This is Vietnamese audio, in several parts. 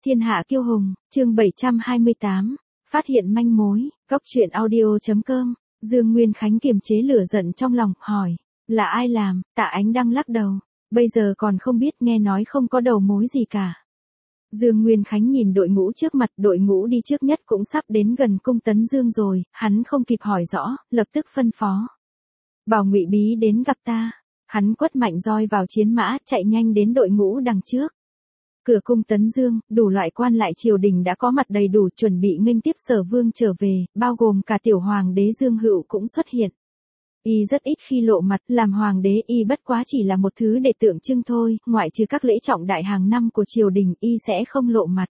Thiên hạ kiêu hùng, chương 728, phát hiện manh mối, góc truyện audio.com, Dương Nguyên Khánh kiềm chế lửa giận trong lòng, hỏi, là ai làm? Tạ Ánh Đăng lắc đầu, bây giờ còn không biết, nghe nói không có đầu mối gì cả. Dương Nguyên Khánh nhìn đội ngũ trước mặt, đội ngũ đi trước nhất cũng sắp đến gần cung Tấn Dương rồi, hắn không kịp hỏi rõ, lập tức phân phó. Bảo Ngụy Bí đến gặp ta. Hắn quất mạnh roi vào chiến mã, chạy nhanh đến đội ngũ đằng trước. Cửa cung Tấn Dương, đủ loại quan lại triều đình đã có mặt đầy đủ, chuẩn bị nghênh tiếp Sở Vương trở về, bao gồm cả tiểu hoàng đế Dương Hựu cũng xuất hiện. Y rất ít khi lộ mặt, làm hoàng đế y bất quá chỉ là một thứ để tượng trưng thôi, ngoại trừ các lễ trọng đại hàng năm của triều đình y sẽ không lộ mặt.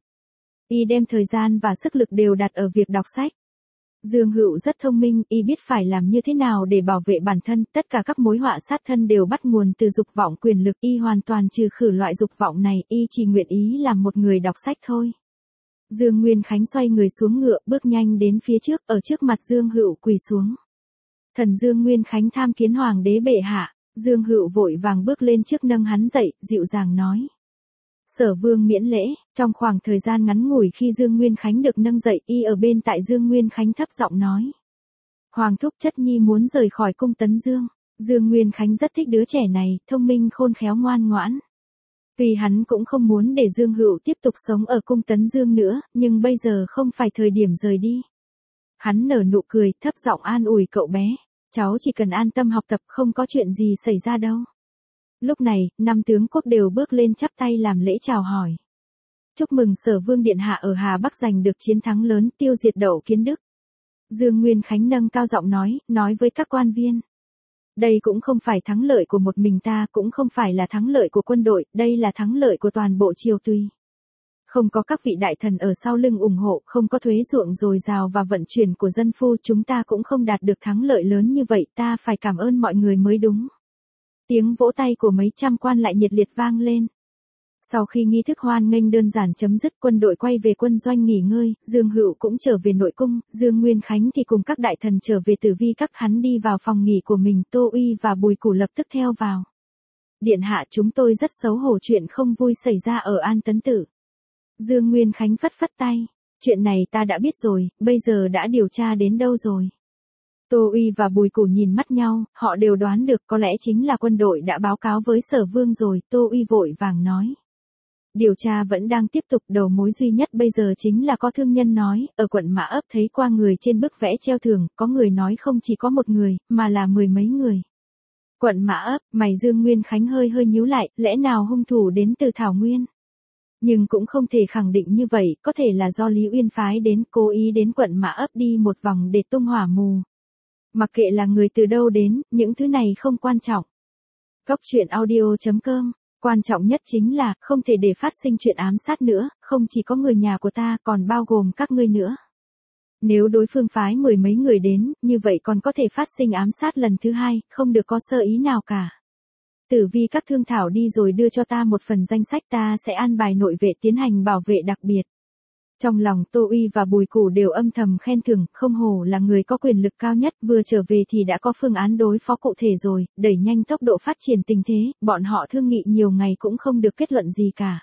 Y đem thời gian và sức lực đều đặt ở việc đọc sách. Dương Hựu rất thông minh, y biết phải làm như thế nào để bảo vệ bản thân, tất cả các mối họa sát thân đều bắt nguồn từ dục vọng quyền lực, y hoàn toàn trừ khử loại dục vọng này, y chỉ nguyện ý làm một người đọc sách thôi. Dương Nguyên Khánh xoay người xuống ngựa, bước nhanh đến phía trước, ở trước mặt Dương Hựu quỳ xuống. Thần Dương Nguyên Khánh tham kiến hoàng đế bệ hạ. Dương Hựu vội vàng bước lên trước nâng hắn dậy, dịu dàng nói. Sở Vương miễn lễ. Trong khoảng thời gian ngắn ngủi khi Dương Nguyên Khánh được nâng dậy, y ở bên tại Dương Nguyên Khánh thấp giọng nói. Hoàng thúc chất nhi muốn rời khỏi cung Tấn Dương. Dương Nguyên Khánh rất thích đứa trẻ này, thông minh khôn khéo ngoan ngoãn. Vì hắn cũng không muốn để Dương Hựu tiếp tục sống ở cung Tấn Dương nữa, nhưng bây giờ không phải thời điểm rời đi. Hắn nở nụ cười, thấp giọng an ủi cậu bé. Cháu chỉ cần an tâm học tập, không có chuyện gì xảy ra đâu. Lúc này, 5 tướng quốc đều bước lên chắp tay làm lễ chào hỏi. Chúc mừng Sở Vương điện hạ ở Hà Bắc giành được chiến thắng lớn, tiêu diệt Đậu Kiến Đức. Dương Nguyên Khánh nâng cao giọng nói với các quan viên. Đây cũng không phải thắng lợi của một mình ta, cũng không phải là thắng lợi của quân đội, đây là thắng lợi của toàn bộ triều tùy. Không có các vị đại thần ở sau lưng ủng hộ, không có thuế ruộng dồi dào và vận chuyển của dân phu, chúng ta cũng không đạt được thắng lợi lớn như vậy, ta phải cảm ơn mọi người mới đúng. Tiếng vỗ tay của mấy trăm quan lại nhiệt liệt vang lên. Sau khi nghi thức hoan nghênh đơn giản chấm dứt, quân đội quay về quân doanh nghỉ ngơi, Dương Hựu cũng trở về nội cung, Dương Nguyên Khánh thì cùng các đại thần trở về Tử Vi Các, hắn đi vào phòng nghỉ của mình, Tô Uy và Bùi Củ lập tức theo vào. Điện hạ, chúng tôi rất xấu hổ chuyện không vui xảy ra ở An Tấn Tử. Dương Nguyên Khánh phất phất tay, chuyện này ta đã biết rồi, bây giờ đã điều tra đến đâu rồi? Tô Uy và Bùi Củ nhìn mắt nhau, họ đều đoán được có lẽ chính là quân đội đã báo cáo với Sở Vương rồi, Tô Uy vội vàng nói. Điều tra vẫn đang tiếp tục, đầu mối duy nhất bây giờ chính là có thương nhân nói, ở quận Mã Ấp thấy qua người trên bức vẽ treo thưởng, có người nói không chỉ có một người, mà là 10 mấy người. Quận Mã Ấp, mày Dương Nguyên Khánh hơi nhíu lại, lẽ nào hung thủ đến từ Thảo Nguyên? Nhưng cũng không thể khẳng định như vậy, có thể là do Lý Uyên phái đến, cố ý đến quận Mã Ấp đi một vòng để tung hỏa mù. Mặc kệ là người từ đâu đến, những thứ này không quan trọng. Góc truyện audio.com, quan trọng nhất chính là, không thể để phát sinh chuyện ám sát nữa, không chỉ có người nhà của ta, còn bao gồm các ngươi nữa. Nếu đối phương phái 10 mấy người đến, như vậy còn có thể phát sinh ám sát lần thứ hai, không được có sơ ý nào cả. Tử Vi Các thương thảo đi rồi đưa cho ta một phần danh sách, ta sẽ an bài nội vệ tiến hành bảo vệ đặc biệt. Trong lòng Tô Uy và Bùi Củ đều âm thầm khen thưởng, không hổ là người có quyền lực cao nhất, vừa trở về thì đã có phương án đối phó cụ thể rồi, đẩy nhanh tốc độ phát triển tình thế, bọn họ thương nghị nhiều ngày cũng không được kết luận gì cả.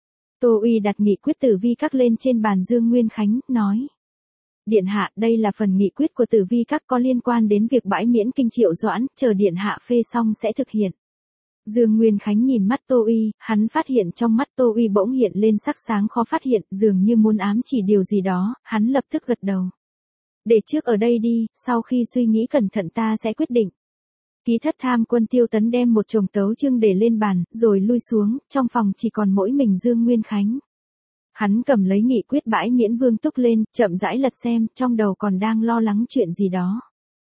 Tô Uy đặt nghị quyết Tử Vi Các lên trên bàn Dương Nguyên Khánh, nói. Điện hạ, đây là phần nghị quyết của Tử Vi Các có liên quan đến việc bãi miễn Kinh Triệu Doãn, chờ điện hạ phê xong sẽ thực hiện. Dương Nguyên Khánh nhìn mắt Tô Uy, hắn phát hiện trong mắt Tô Uy bỗng hiện lên sắc sáng khó phát hiện, dường như muốn ám chỉ điều gì đó, hắn lập tức gật đầu. Để trước ở đây đi, sau khi suy nghĩ cẩn thận ta sẽ quyết định. Ký thất tham quân Tiêu Tấn đem một chồng tấu chương để lên bàn, rồi lui xuống, trong phòng chỉ còn mỗi mình Dương Nguyên Khánh. Hắn cầm lấy nghị quyết bãi miễn Vương Túc lên, chậm rãi lật xem, trong đầu còn đang lo lắng chuyện gì đó.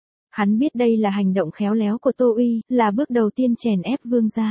Hắn biết đây là hành động khéo léo của Tô Uy, là bước đầu tiên chèn ép Vương gia.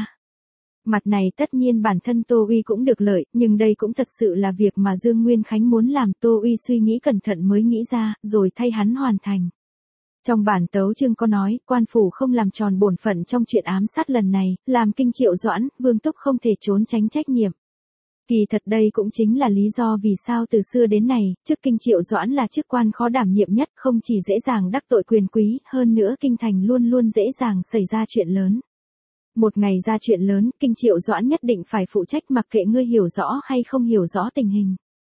Mặt này tất nhiên bản thân Tô Uy cũng được lợi, nhưng đây cũng thật sự là việc mà Dương Nguyên Khánh muốn làm, Tô Uy suy nghĩ cẩn thận mới nghĩ ra, rồi thay hắn hoàn thành. Trong bản tấu chương có nói, quan phủ không làm tròn bổn phận trong chuyện ám sát lần này, làm Kinh Triệu Doãn, Vương Túc không thể trốn tránh trách nhiệm. Kỳ thật đây cũng chính là lý do vì sao từ xưa đến nay, chức Kinh Triệu Doãn là chức quan khó đảm nhiệm nhất, không chỉ dễ dàng đắc tội quyền quý, hơn nữa kinh thành luôn luôn dễ dàng xảy ra chuyện lớn. Một ngày ra chuyện lớn, Kinh Triệu Doãn nhất định phải phụ trách mặc kệ ngươi hiểu rõ hay không hiểu rõ tình hình.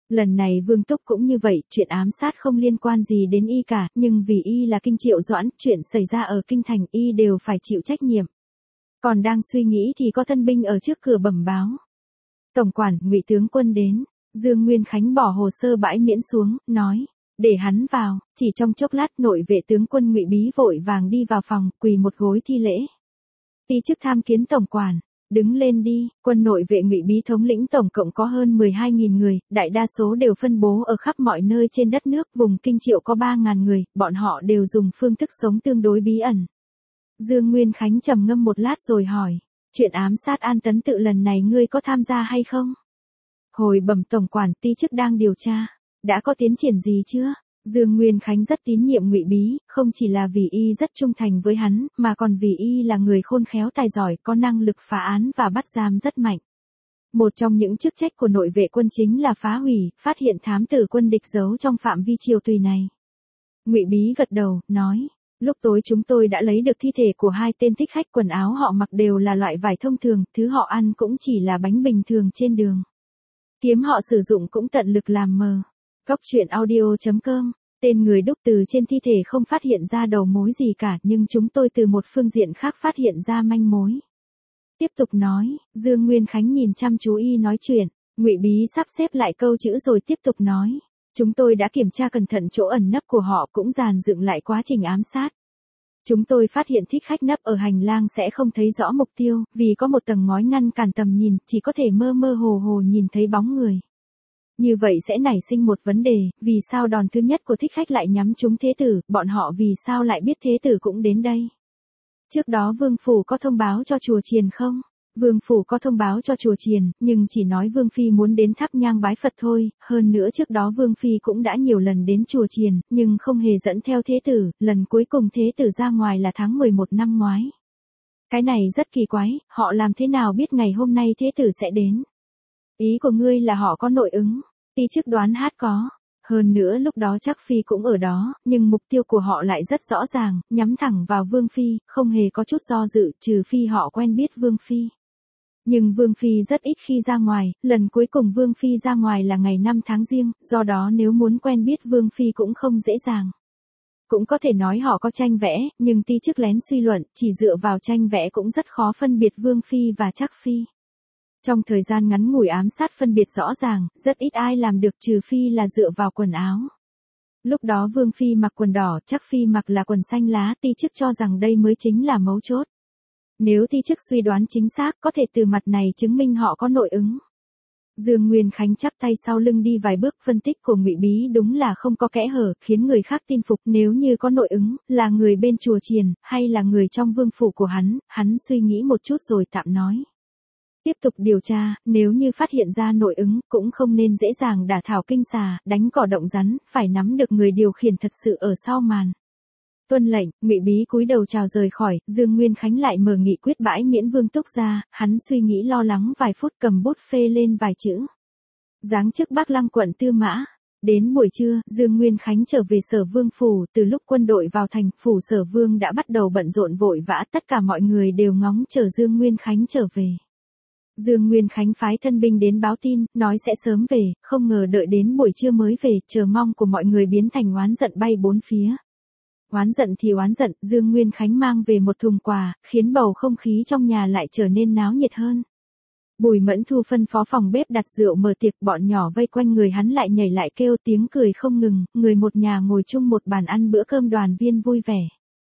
Lần này Vương Túc cũng như vậy, chuyện ám sát không liên quan gì đến y cả, nhưng vì y là Kinh Triệu Doãn, chuyện xảy ra ở Kinh Thành y đều phải chịu trách nhiệm. Còn đang suy nghĩ thì có thân binh ở trước cửa bẩm báo. Tổng quản, Ngụy tướng quân đến. Dương Nguyên Khánh bỏ hồ sơ bãi miễn xuống, nói, để hắn vào. Chỉ trong chốc lát nội vệ tướng quân Ngụy Bí vội vàng đi vào phòng, quỳ một gối thi lễ. Ti chức tham kiến tổng quản. Đứng lên đi. Quân nội vệ Ngụy Bí thống lĩnh tổng cộng có hơn 12.000 người, đại đa số đều phân bố ở khắp mọi nơi trên đất nước, vùng Kinh Triệu có 3.000 người, bọn họ đều dùng phương thức sống tương đối bí ẩn. Dương Nguyên Khánh trầm ngâm một lát rồi hỏi, chuyện ám sát An Tấn Tự lần này ngươi có tham gia hay không? Hồi bẩm tổng quản, ti chức đang điều tra. Đã có tiến triển gì chưa? Dương Nguyên Khánh rất tín nhiệm Ngụy Bí, không chỉ là vì y rất trung thành với hắn, mà còn vì y là người khôn khéo tài giỏi, có năng lực phá án và bắt giam rất mạnh. Một trong những chức trách của nội vệ quân chính là phá hủy, phát hiện thám tử quân địch giấu trong phạm vi triều tùy này. Ngụy Bí gật đầu, nói, lúc tối chúng tôi đã lấy được thi thể của 2 tên thích khách, quần áo họ mặc đều là loại vải thông thường, thứ họ ăn cũng chỉ là bánh bình thường trên đường. Kiếm họ sử dụng cũng tận lực làm mờ. Góc truyện audio.com, tên người đúc từ trên thi thể không phát hiện ra đầu mối gì cả, nhưng chúng tôi từ một phương diện khác phát hiện ra manh mối. Tiếp tục nói, Dương Nguyên Khánh nhìn chăm chú y nói chuyện, Ngụy Bí sắp xếp lại câu chữ rồi tiếp tục nói, chúng tôi đã kiểm tra cẩn thận chỗ ẩn nấp của họ, cũng dàn dựng lại quá trình ám sát. Chúng tôi phát hiện thích khách nấp ở hành lang sẽ không thấy rõ mục tiêu, vì có một tầng ngói ngăn cản tầm nhìn, chỉ có thể mơ mơ hồ hồ nhìn thấy bóng người. Như vậy sẽ nảy sinh một vấn đề, vì sao đòn thứ nhất của thích khách lại nhắm trúng Thế Tử, bọn họ vì sao lại biết Thế Tử cũng đến đây? Trước đó Vương Phủ có thông báo cho chùa Chiền không? Vương Phủ có thông báo cho chùa Chiền, nhưng chỉ nói Vương Phi muốn đến thắp nhang bái Phật thôi, hơn nữa trước đó Vương Phi cũng đã nhiều lần đến chùa Chiền, nhưng không hề dẫn theo Thế Tử, lần cuối cùng Thế Tử ra ngoài là tháng 11 năm ngoái. Cái này rất kỳ quái, họ làm thế nào biết ngày hôm nay Thế Tử sẽ đến? Ý của ngươi là họ có nội ứng, ti chức đoán hát có. Hơn nữa lúc đó chắc Phi cũng ở đó, nhưng mục tiêu của họ lại rất rõ ràng, nhắm thẳng vào Vương Phi, không hề có chút do dự, trừ phi họ quen biết Vương Phi. Nhưng Vương Phi rất ít khi ra ngoài, lần cuối cùng Vương Phi ra ngoài là ngày 5 tháng Giêng, do đó nếu muốn quen biết Vương Phi cũng không dễ dàng. Cũng có thể nói họ có tranh vẽ, nhưng ti chức lén suy luận, chỉ dựa vào tranh vẽ cũng rất khó phân biệt Vương Phi và Trác Phi. Trong thời gian ngắn ngủi ám sát phân biệt rõ ràng, rất ít ai làm được trừ phi là dựa vào quần áo. Lúc đó Vương Phi mặc quần đỏ, Trác Phi mặc là quần xanh lá, ti chức cho rằng đây mới chính là mấu chốt. Nếu ti chức suy đoán chính xác, có thể từ mặt này chứng minh họ có nội ứng. Dương Nguyên Khánh chắp tay sau lưng đi vài bước, phân tích của Ngụy Bí đúng là không có kẽ hở, khiến người khác tin phục. Nếu như có nội ứng, là người bên chùa Chiền, hay là người trong vương phủ của hắn suy nghĩ một chút rồi tạm nói. Tiếp tục điều tra, nếu như phát hiện ra nội ứng, cũng không nên dễ dàng đả thảo kinh xà, đánh cỏ động rắn, phải nắm được người điều khiển thật sự ở sau màn. Tuân lệnh, Ngụy Bí cúi đầu chào rời khỏi, Dương Nguyên Khánh lại mở nghị quyết bãi miễn Vương Túc ra, hắn suy nghĩ lo lắng vài phút, cầm bút phê lên vài chữ. Giáng chức Bắc Lăng quận Tư Mã. Đến buổi trưa, Dương Nguyên Khánh trở về Sở Vương phủ, từ lúc quân đội vào thành, phủ Sở Vương đã bắt đầu bận rộn vội vã, tất cả mọi người đều ngóng chờ Dương Nguyên Khánh trở về. Dương Nguyên Khánh phái thân binh đến báo tin, nói sẽ sớm về, không ngờ đợi đến buổi trưa mới về, chờ mong của mọi người biến thành oán giận bay bốn phía. Oán giận thì oán giận, Dương Nguyên Khánh mang về một thùng quà, khiến bầu không khí trong nhà lại trở nên náo nhiệt hơn. Bùi Mẫn Thu phân phó phòng bếp đặt rượu mở tiệc, bọn nhỏ vây quanh người hắn lại nhảy lại kêu, tiếng cười không ngừng, người một nhà ngồi chung một bàn ăn bữa cơm đoàn viên vui vẻ.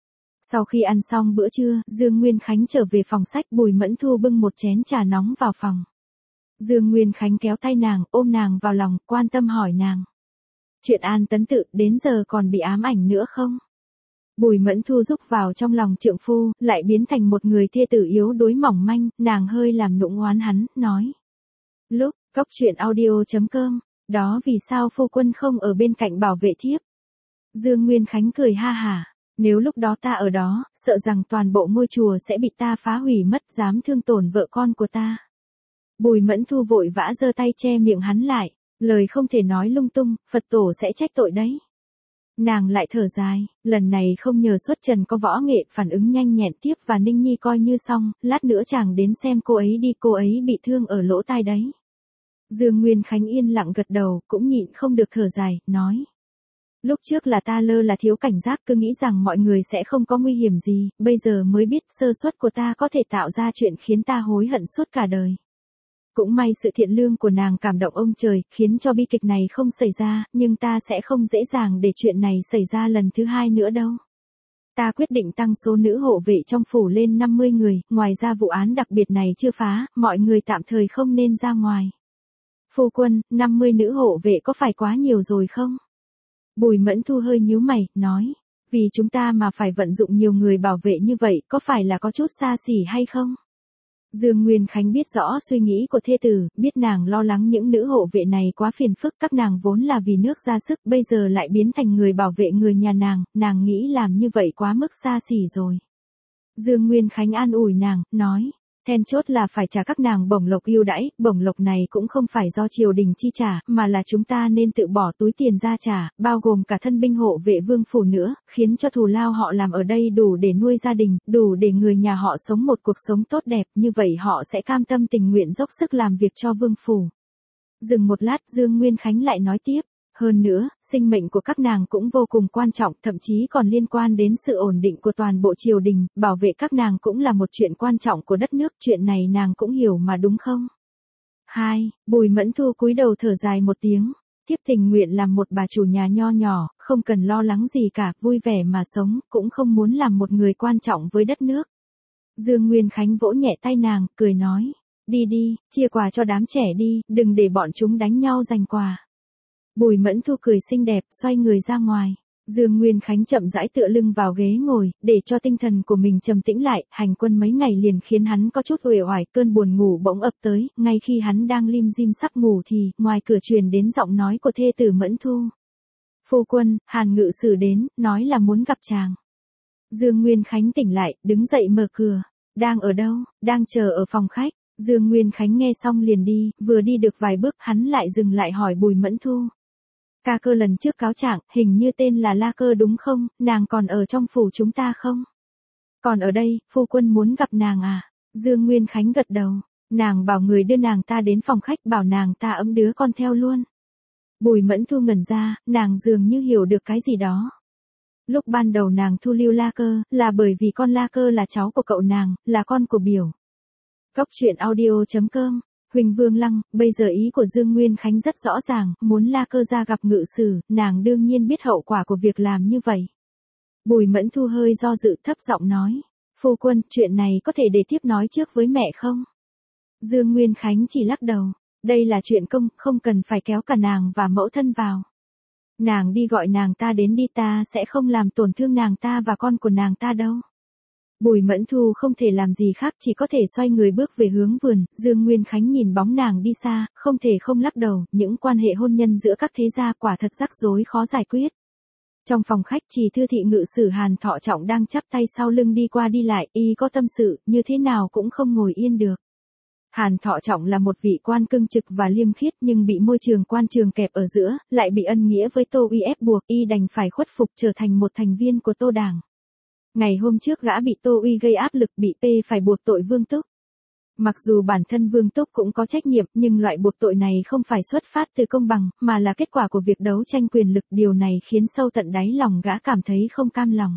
Sau khi ăn xong bữa trưa, Dương Nguyên Khánh trở về phòng sách, Bùi Mẫn Thu bưng một chén trà nóng vào phòng. Dương Nguyên Khánh kéo tay nàng, ôm nàng vào lòng, quan tâm hỏi nàng. Chuyện An Tấn Tự, đến giờ còn bị ám ảnh nữa không? Bùi Mẫn Thu rúc vào trong lòng trượng phu, lại biến thành một người thê tử yếu đuối mỏng manh, nàng hơi làm nũng oán hắn, nói. Lúc, góc truyện audio.com, đó vì sao phu quân không ở bên cạnh bảo vệ thiếp? Dương Nguyên Khánh cười ha hả. Nếu lúc đó ta ở đó, sợ rằng toàn bộ ngôi chùa sẽ bị ta phá hủy mất, dám thương tổn vợ con của ta. Bùi Mẫn Thu vội vã giơ tay che miệng hắn lại, lời không thể nói lung tung, Phật tổ sẽ trách tội đấy. Nàng lại thở dài, lần này không nhờ xuất trần có võ nghệ, phản ứng nhanh nhẹn, tiếp và Ninh Nhi coi như xong, lát nữa chàng đến xem cô ấy đi, cô ấy bị thương ở lỗ tai đấy. Dương Nguyên Khánh yên lặng gật đầu, cũng nhịn không được thở dài, nói. Lúc trước là ta lơ là thiếu cảnh giác, cứ nghĩ rằng mọi người sẽ không có nguy hiểm gì, bây giờ mới biết sơ suất của ta có thể tạo ra chuyện khiến ta hối hận suốt cả đời. Cũng may sự thiện lương của nàng cảm động ông trời, khiến cho bi kịch này không xảy ra, nhưng ta sẽ không dễ dàng để chuyện này xảy ra lần thứ hai nữa đâu. Ta quyết định tăng số nữ hộ vệ trong phủ lên 50 người, ngoài ra vụ án đặc biệt này chưa phá, mọi người tạm thời không nên ra ngoài. Phu quân, 50 nữ hộ vệ có phải quá nhiều rồi không? Bùi Mẫn Thu hơi nhíu mày, nói, vì chúng ta mà phải vận dụng nhiều người bảo vệ như vậy, có phải là có chút xa xỉ hay không? Dương Nguyên Khánh biết rõ suy nghĩ của thê tử, biết nàng lo lắng những nữ hộ vệ này quá phiền phức, các nàng vốn là vì nước ra sức, bây giờ lại biến thành người bảo vệ người nhà nàng nghĩ làm như vậy quá mức xa xỉ rồi. Dương Nguyên Khánh an ủi nàng, nói, then chốt là phải trả các nàng bổng lộc ưu đãi, bổng lộc này cũng không phải do triều đình chi trả, mà là chúng ta nên tự bỏ túi tiền ra trả, bao gồm cả thân binh hộ vệ vương phủ nữa, khiến cho thù lao họ làm ở đây đủ để nuôi gia đình, đủ để người nhà họ sống một cuộc sống tốt đẹp, như vậy họ sẽ cam tâm tình nguyện dốc sức làm việc cho vương phủ. Dừng một lát, Dương Nguyên Khánh lại nói tiếp. Hơn nữa, sinh mệnh của các nàng cũng vô cùng quan trọng, thậm chí còn liên quan đến sự ổn định của toàn bộ triều đình, bảo vệ các nàng cũng là một chuyện quan trọng của đất nước, chuyện này nàng cũng hiểu mà đúng không? 2. Bùi Mẫn Thu cúi đầu thở dài một tiếng, thiếp tình nguyện làm một bà chủ nhà nho nhỏ, không cần lo lắng gì cả, vui vẻ mà sống, cũng không muốn làm một người quan trọng với đất nước. Dương Nguyên Khánh vỗ nhẹ tay nàng, cười nói, đi đi, chia quà cho đám trẻ đi, đừng để bọn chúng đánh nhau giành quà. Bùi Mẫn Thu cười xinh đẹp, xoay người ra ngoài. Dương Nguyên Khánh chậm rãi tựa lưng vào ghế ngồi, để cho tinh thần của mình trầm tĩnh lại, hành quân mấy ngày liền khiến hắn có chút uể oải, cơn buồn ngủ bỗng ập tới, ngay khi hắn đang lim dim sắp ngủ thì, ngoài cửa truyền đến giọng nói của thê tử Mẫn Thu. Phu quân, Hàn Ngự Sử đến, nói là muốn gặp chàng. Dương Nguyên Khánh tỉnh lại, đứng dậy mở cửa. Đang ở đâu? Đang chờ ở phòng khách. Dương Nguyên Khánh nghe xong liền đi, vừa đi được vài bước hắn lại dừng lại hỏi Bùi Mẫn Thu. Ca cơ lần trước cáo trạng, hình như tên là La Cơ đúng không, nàng còn ở trong phủ chúng ta không? Còn ở đây, phu quân muốn gặp nàng à? Dương Nguyên Khánh gật đầu, nàng bảo người đưa nàng ta đến phòng khách, bảo nàng ta ẵm đứa con theo luôn. Bùi Mẫn Thu ngẩn ra, nàng dường như hiểu được cái gì đó. Lúc ban đầu nàng thu lưu La Cơ, là bởi vì con La Cơ là cháu của cậu nàng, là con của biểu. Góc truyện audio.com Huỳnh Vương Lăng, bây giờ ý của Dương Nguyên Khánh rất rõ ràng, muốn La Cơ ra gặp Ngự Sử, nàng đương nhiên biết hậu quả của việc làm như vậy. Bùi Mẫn Thu hơi do dự, thấp giọng nói, phu quân, chuyện này có thể để tiếp nói trước với mẹ không? Dương Nguyên Khánh chỉ lắc đầu, đây là chuyện công, không cần phải kéo cả nàng và mẫu thân vào. Nàng đi gọi nàng ta đến đi, ta sẽ không làm tổn thương nàng ta và con của nàng ta đâu. Bùi Mẫn Thu không thể làm gì khác, chỉ có thể xoay người bước về hướng vườn. Dương Nguyên Khánh nhìn bóng nàng đi xa, không thể không lắc đầu, những quan hệ hôn nhân giữa các thế gia quả thật rắc rối khó giải quyết. Trong phòng khách, Trì Thư thị Ngự Sử Hàn Thọ Trọng đang chắp tay sau lưng đi qua đi lại, y có tâm sự, như thế nào cũng không ngồi yên được. Hàn Thọ Trọng là một vị quan cương trực và liêm khiết, nhưng bị môi trường quan trường kẹp ở giữa, lại bị ân nghĩa với Tô Uy ép buộc, y đành phải khuất phục trở thành một thành viên của Tô Đảng. Ngày hôm trước gã bị Tô Uy gây áp lực, bị phải buộc tội Vương Túc. Mặc dù bản thân Vương Túc cũng có trách nhiệm, nhưng loại buộc tội này không phải xuất phát từ công bằng, mà là kết quả của việc đấu tranh quyền lực. Điều này khiến sâu tận đáy lòng gã cảm thấy không cam lòng.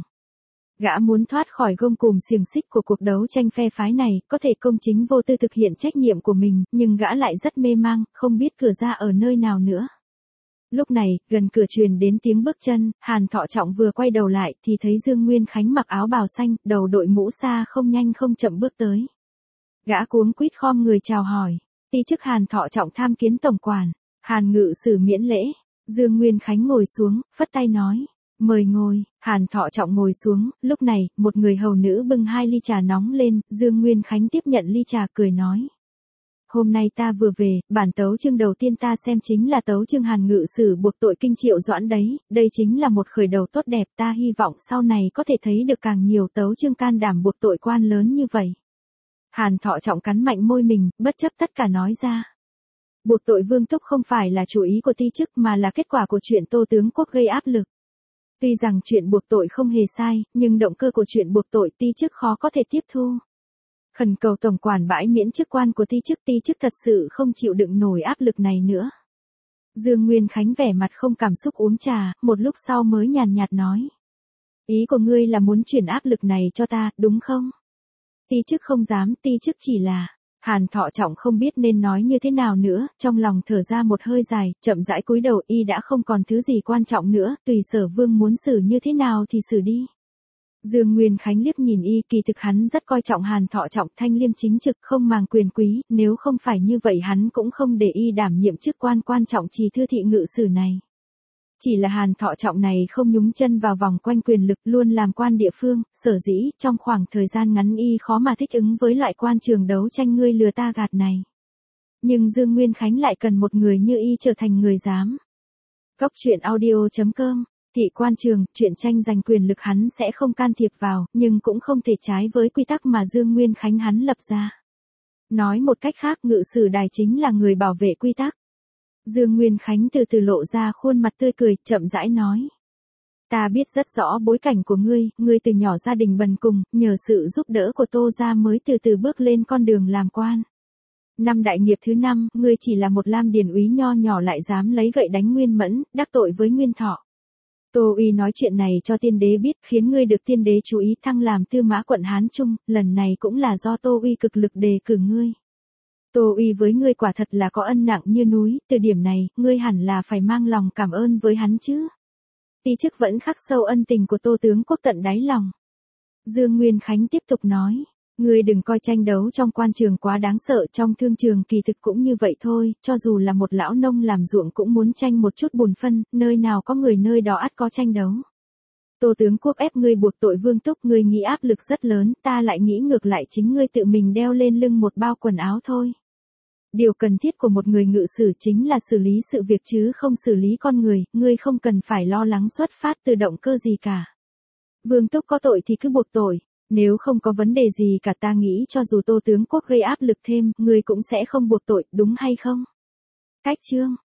Gã muốn thoát khỏi gông cùm xiềng xích của cuộc đấu tranh phe phái này, có thể công chính vô tư thực hiện trách nhiệm của mình, nhưng gã lại rất mê mang, không biết cửa ra ở nơi nào nữa. Lúc này, gần cửa truyền đến tiếng bước chân, Hàn Thọ Trọng vừa quay đầu lại thì thấy Dương Nguyên Khánh mặc áo bào xanh, đầu đội mũ sa không nhanh không chậm bước tới. Gã cuống quýt khom người chào hỏi, ti chức Hàn Thọ Trọng tham kiến tổng quản. Hàn Ngự Sử miễn lễ. Dương Nguyên Khánh ngồi xuống, phất tay nói, mời ngồi. Hàn Thọ Trọng ngồi xuống, lúc này, một người hầu nữ bưng 2 ly trà nóng lên, Dương Nguyên Khánh tiếp nhận ly trà cười nói. Hôm nay ta vừa về, bản tấu chương đầu tiên ta xem chính là tấu chương Hàn Ngự Sử buộc tội Kinh Triệu Doãn đấy, đây chính là một khởi đầu tốt đẹp, ta hy vọng sau này có thể thấy được càng nhiều tấu chương can đảm buộc tội quan lớn như vậy. Hàn Thọ Trọng cắn mạnh môi mình, bất chấp tất cả nói ra. Buộc tội Vương Túc không phải là chủ ý của ti chức mà là kết quả của chuyện Tô tướng quốc gây áp lực. Tuy rằng chuyện buộc tội không hề sai, nhưng động cơ của chuyện buộc tội ti chức khó có thể tiếp thu. Khẩn cầu tổng quản bãi miễn chức quan của ti chức thật sự không chịu đựng nổi áp lực này nữa. Dương Nguyên Khánh vẻ mặt không cảm xúc uống trà, một lúc sau mới nhàn nhạt nói. Ý của ngươi là muốn chuyển áp lực này cho ta, đúng không? Ti chức không dám, ti chức chỉ là... Hàn Thọ Trọng không biết nên nói như thế nào nữa, trong lòng thở ra một hơi dài, chậm rãi cúi đầu, y đã không còn thứ gì quan trọng nữa, tùy Sở Vương muốn xử như thế nào thì xử đi. Dương Nguyên Khánh liếc nhìn y, kỳ thực hắn rất coi trọng Hàn Thọ Trọng, thanh liêm chính trực, không màng quyền quý, nếu không phải như vậy hắn cũng không để y đảm nhiệm chức quan quan trọng trì thư thị ngự sử này. Chỉ là Hàn Thọ Trọng này không nhúng chân vào vòng quanh quyền lực, luôn làm quan địa phương, sở dĩ trong khoảng thời gian ngắn y khó mà thích ứng với loại quan trường đấu tranh ngươi lừa ta gạt này. Nhưng Dương Nguyên Khánh lại cần một người như y trở thành người dám. Góc truyện audio.com, thị quan trường, chuyện tranh giành quyền lực hắn sẽ không can thiệp vào, nhưng cũng không thể trái với quy tắc mà Dương Nguyên Khánh hắn lập ra. Nói một cách khác, ngự sử đài chính là người bảo vệ quy tắc. Dương Nguyên Khánh từ từ lộ ra khuôn mặt tươi cười, chậm rãi nói. Ta biết rất rõ bối cảnh của ngươi từ nhỏ gia đình bần cùng, nhờ sự giúp đỡ của Tô gia mới từ từ bước lên con đường làm quan. Năm đại nghiệp thứ 5, ngươi chỉ là một Lam Điền úy nho nhỏ lại dám lấy gậy đánh Nguyên Mẫn, đắc tội với Nguyên Thọ. Tô Uy nói chuyện này cho tiên đế biết, khiến ngươi được tiên đế chú ý thăng làm tư mã quận Hán Trung, lần này cũng là do Tô Uy cực lực đề cử ngươi. Tô Uy với ngươi quả thật là có ân nặng như núi, từ điểm này, ngươi hẳn là phải mang lòng cảm ơn với hắn chứ. Ti chức vẫn khắc sâu ân tình của Tô tướng quốc tận đáy lòng. Dương Nguyên Khánh tiếp tục nói, ngươi đừng coi tranh đấu trong quan trường quá đáng sợ, trong thương trường kỳ thực cũng như vậy thôi, cho dù là một lão nông làm ruộng cũng muốn tranh một chút bùn phân, nơi nào có người nơi đó ắt có tranh đấu. Tô tướng quốc ép ngươi buộc tội Vương Túc, ngươi nghĩ áp lực rất lớn, ta lại nghĩ ngược lại chính ngươi tự mình đeo lên lưng một bao quần áo thôi. Điều cần thiết của một người ngự sử chính là xử lý sự việc chứ không xử lý con người, ngươi không cần phải lo lắng xuất phát từ động cơ gì cả. Vương Túc có tội thì cứ buộc tội, nếu không có vấn đề gì cả ta nghĩ cho dù Tô tướng quốc gây áp lực thêm, ngươi cũng sẽ không buộc tội, đúng hay không? Cách chương